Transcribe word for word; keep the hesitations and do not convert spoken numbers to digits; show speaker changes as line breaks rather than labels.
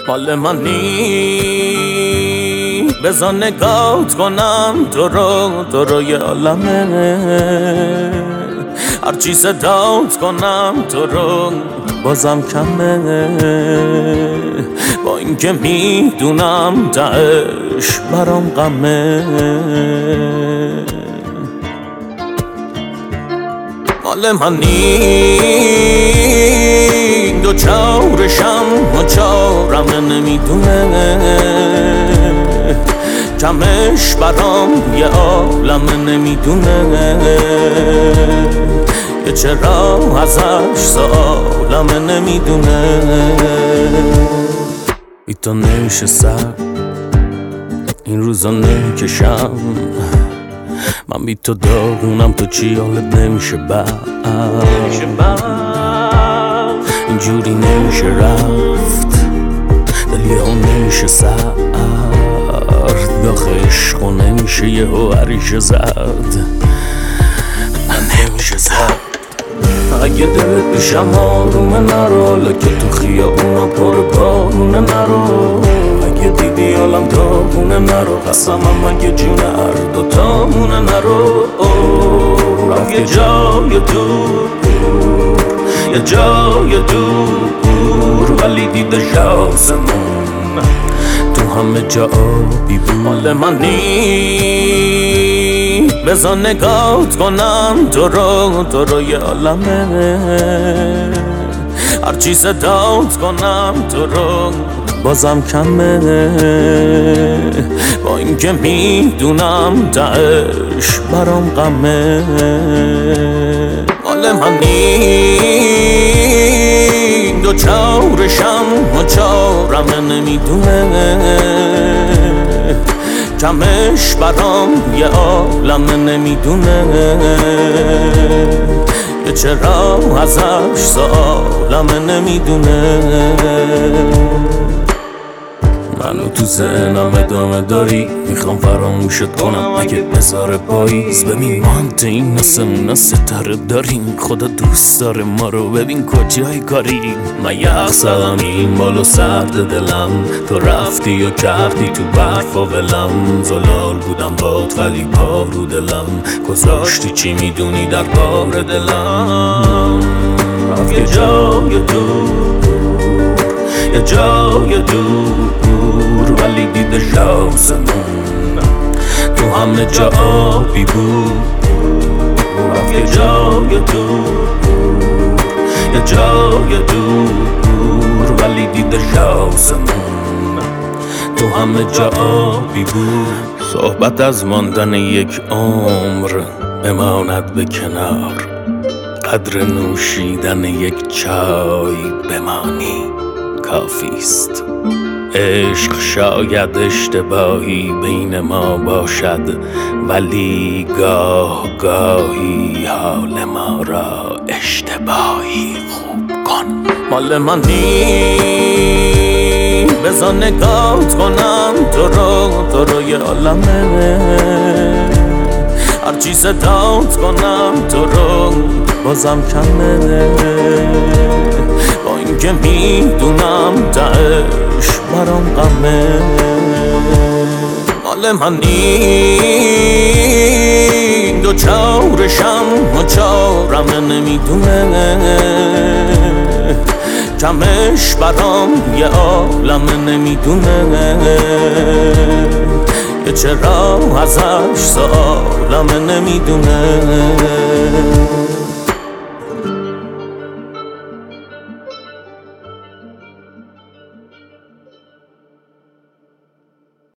مال منی بذار نگات کنم تو رو تو رو یه عالمه هرچی صدات کنم تو رو بازم کمه با اینکه میدونم تهش برام غمه مال منی دو چارشم و چارم نمیدونه کمش برام یه عالم نمیدونه یه چرا ازش سالم نمیدونه ای تو نشستم این روزا نکشم من بی تو داغونم تو چی حالت نمیشه بعد اینجوری نمیشه رفت دلی ها نمیشه سرد داخل عشق و نمیشه یه هو عریشه زد نمیشه زد اگه دلت پیشم آرومه نرو لکه تو خیابونا پر بارونه نرو اگه دیدی حالم داغونه نرو قسمم اگه جون هر دوتامونه نرو رفت یه جای دور یه جای دور ولی دیدش آسمون تو همه جا آبی بود مال منی بذار نگات کنم تو رو تو رو یه عالمه هرچی صدات کنم تو رو بازم کمه با اینکه میدونم تهش برام غمه مال منی دو چارشم و چارم نمیدونه کمش برام یه عالم نمیدونه یه چرا ازش سالم نمیدونه منو تو ذهنم ادامه داری میخوام فراموشت کنم اگه بذاره پاییز ببین ما هم تو این نسمون ستاره داریم خدا دوست داره ما رو ببین کجای کاری من یخ زدم این بالو سرد دلم تو رفتی و کردی تو برف و ولم زلال بودم باد ولی پا رو دلم گذاشتی چی میدونی در بار دلم رفت یه جای دور یه جای دور ولی دیدش آسمون تو همه جا آبی بود رفت یه جای دور یه جای دور ولی دیدش آسمون تو همه جا آبی بود صحبت از ماندن یک عمر بماند به کنار قدر نوشیدن یک چای بمانی کافیست عشق شاید اشتباهی بین ما باشد ولی گاه گاهی حال ما را اشتباهی خوب کن مال منی بذار نگات کنم تو رو تو رو یه عالمه هرچی صدات کنم تو رو بازم کمه با اینکه میدونم تهش برام غمه مال منی دو چارشم و چارم نمیدونه کمش برام یه عالم نمیدونه یه چرا ازش سالم نمیدونه